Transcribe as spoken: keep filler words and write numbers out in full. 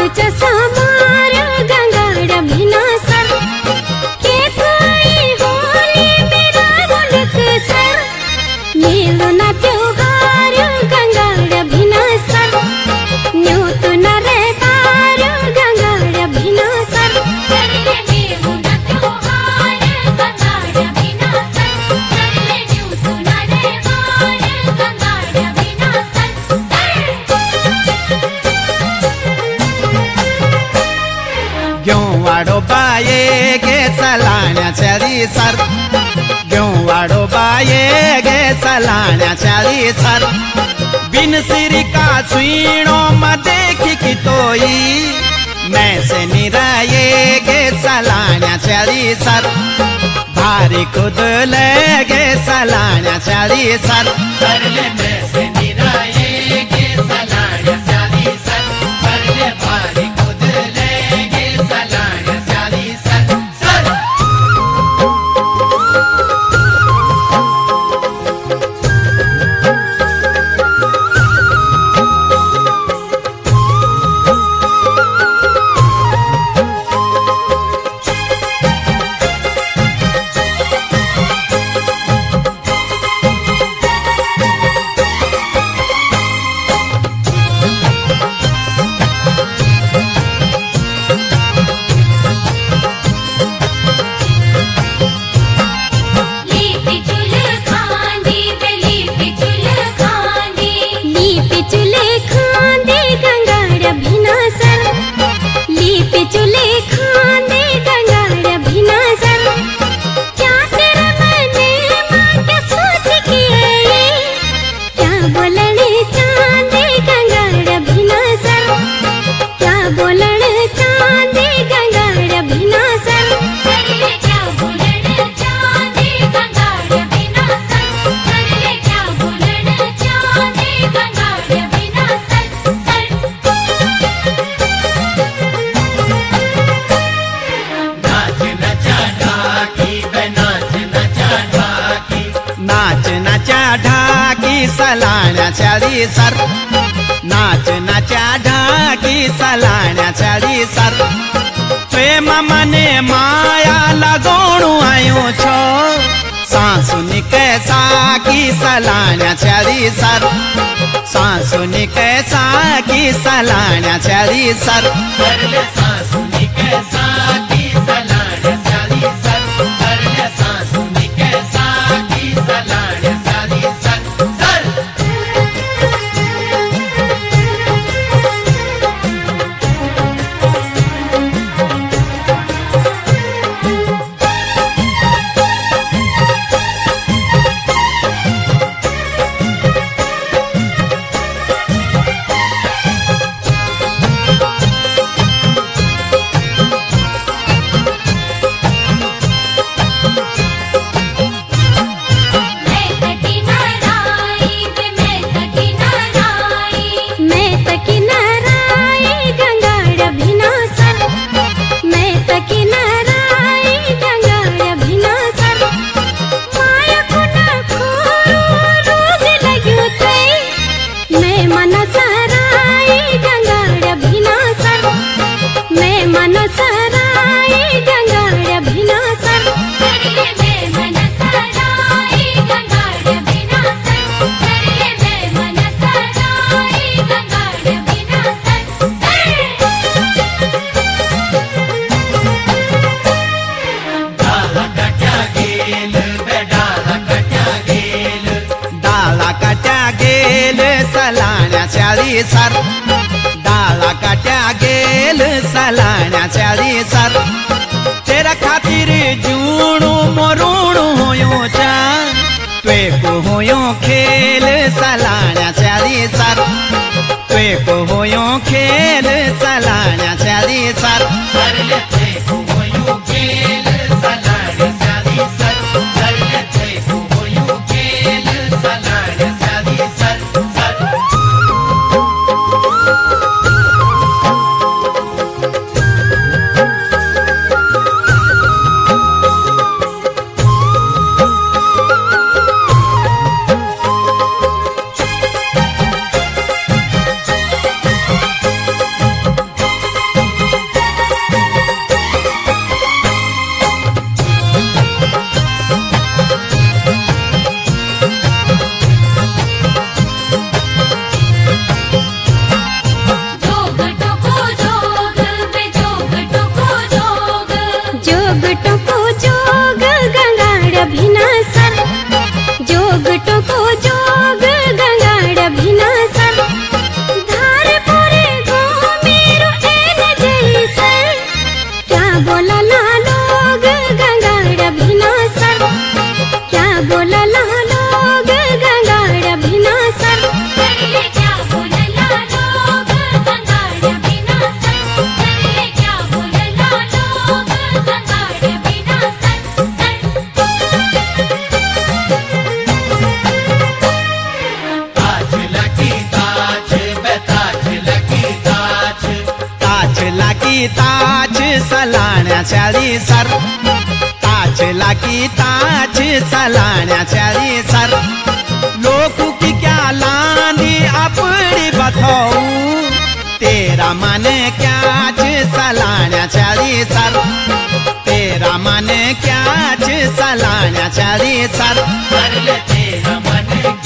चसा मार गंगाड़ भिना सर के कोई होली मेरा मुल्क सर नीलो ना त्योहार गंगाड़ भिना सर न्यू तो न रहतार गंगाड़ भिना सर नीलो ना त्योहार गंगाड़ भिना सर न्यू तो न रहतार गंगाड़ भिना घेऊं वाडो बाये गे सलाण्याच्या दिसर घेऊं वाडो बाये गे सलाण्याच्या दिसर बिन सिरी का सुईणो म देखी की तोई मैं से निराये गे सलाण्याच्या दिसर भारी खुद ले गे सलाण्याच्या दिसर सरले मैं से निराये गे सलाण्याच्या दिसर सरले भारी खुद ले गे सलाण्याच्या दिसर सर लीपी चुल खांदी पे लीपी चुल खांदी लीपी चुल खांदी गंगाड़ भिना सर लीपी चुल खांदी गंगाड़ भिना सर क्या तेरे मने मां क्या सोच किए क्या बोलने चांदी गंगाड़ भिना सर क्या बोलने चांदी गंगाड़ भिना सर क्या बोलने चांदी गंगाड़ भिना सर क्या बोलने चांदी गंगाड़ भिना सर नाच नचा ढाकी बे नाच नचा ढाकी नाच नचा ढाकी सलाण्याच्या दिसर नाच नचा ढाकी सलाण्याच्या दिसर प्रेम मने माया लगोणू आयो छो सांसुनी कैसा की सलाण्याच्या दिसर सांसुनी कैसा की सलाण्याच्या दिसर सरले सांसुनी कैसा की सलाण्याच्या दिसर सरले सांसुनी कैसा की सलाण्याच्या दिसर सर मैं तकी नाराई बे मैं तकी नाराई मैं तकी नाराई गंगाड़ भिना सर मैं तकी नाराई गंगाड़ भिना सर माया को न खोरो रोग लग्यो थे मैं मन सराई गंगाड़ भिना सर मैं मन सराई गंगाड़ भिना सर मैं मन सराई गंगाड़ भिना सर मैं मन सराई गंगाड़ भिना डाला कट्या गेल बे डाला कट्या गेल डाला कट्या गेल सलाण्याच्या दिसर डाला कट्या गेल सलाण्याच्या दिसर तेरा खातिर जूणू मरूणू होयो चा त्वे को होयो खेल सलाण्याच्या दिसर त्वे को होयो खेल सलाण्याच्या दिसर सरले त्वे को होयो खेल सलाण्याच्या दिसर सरले त्वे को होयो खेल सलाण्याच्या दिसर सर लागी ताज सलाण्या चाळी सर ताज लागी ताज सलाण्या चाळी सर लोक की क्या लांदी अपनी बथाऊ तेरा मन क्याच सलाण्या चाळी सर तेरा मन क्याच सलाण्या चाळी सर तेरा मन